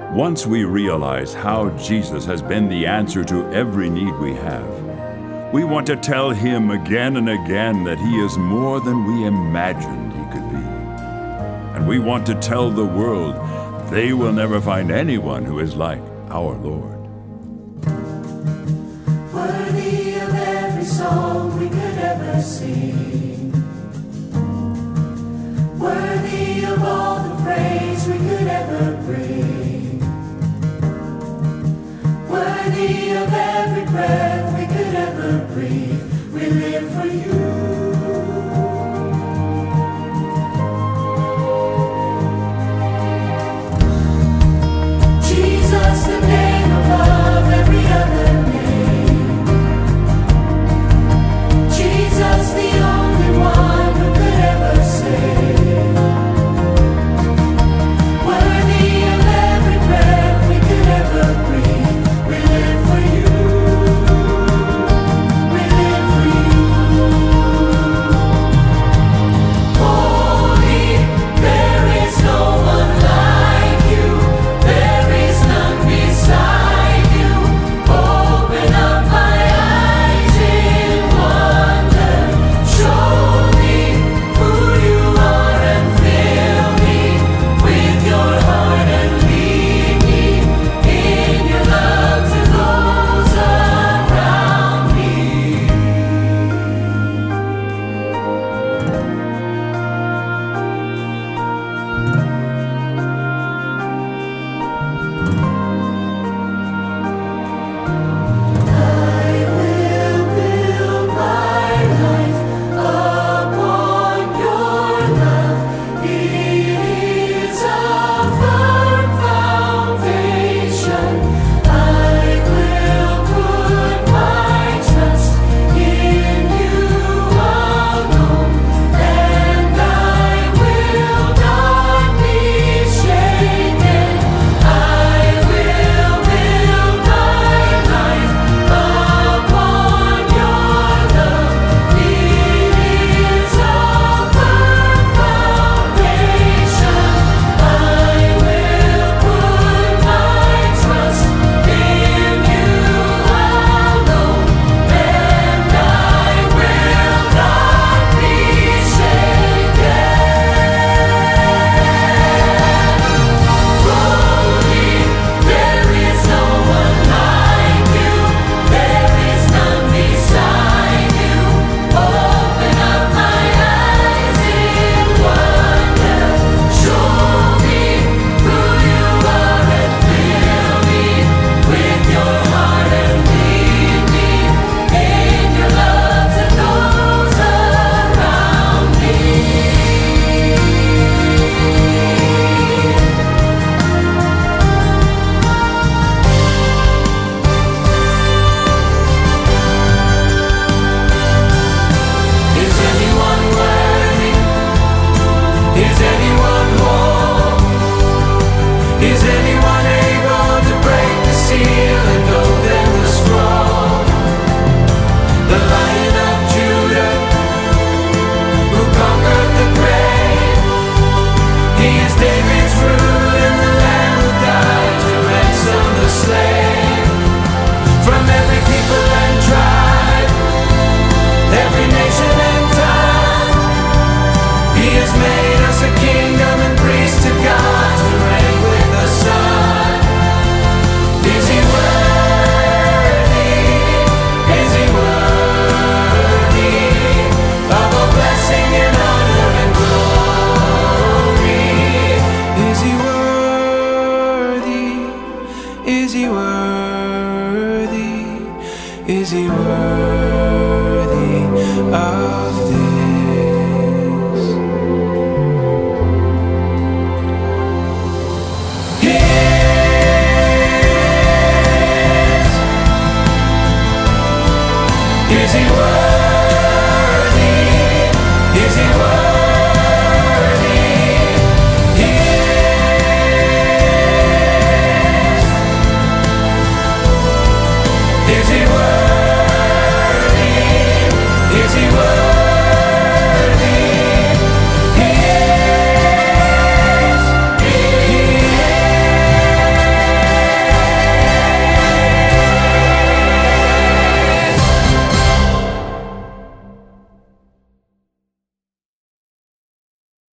Once we realize how Jesus has been the answer to every need we have, we want to tell Him again and again that He is more than we imagined He could be. And we want to tell the world they will never find anyone who is like our Lord. Worthy of every song we could ever sing, worthy of all the praise we could ever bring, worthy of every breath we could ever breathe. We live for You. Jesus, the name above every other name. Jesus, the only one who could ever save. Worthy of every breath we could ever breathe. We live for You. We live for You. Holy, there is no one like You. There is none beside You. Open up my eyes in wonder. Show me who You are and fill me with Your heart and lead me in Your love to those around me. I will build my life upon Your love. It is a firm foundation. I will put my trust in You alone, and I will not be shaken. I will build my life upon Your love. It is a firm foundation. I will put my trust in You alone, and I will not be shaken. Holy, there is no one like You. There is none beside You. Open up my eyes in wonder. Show me who You are and fill me with Your heart and lead me in Your love to those around me. Is anyone worthy? Is anyone whole? Is anyone able to break the seal and open the scroll? The Lion of Judah, who conquered the grave. He is David's root and the Lamb who died to ransom the slave. From every people and tribe, every nation and tongue, He has made us a kingdom and priests to God, to reign with the Son. Is He worthy? Is He worthy of all blessing and honor and glory? Is He worthy? Is He worthy? Is He worthy?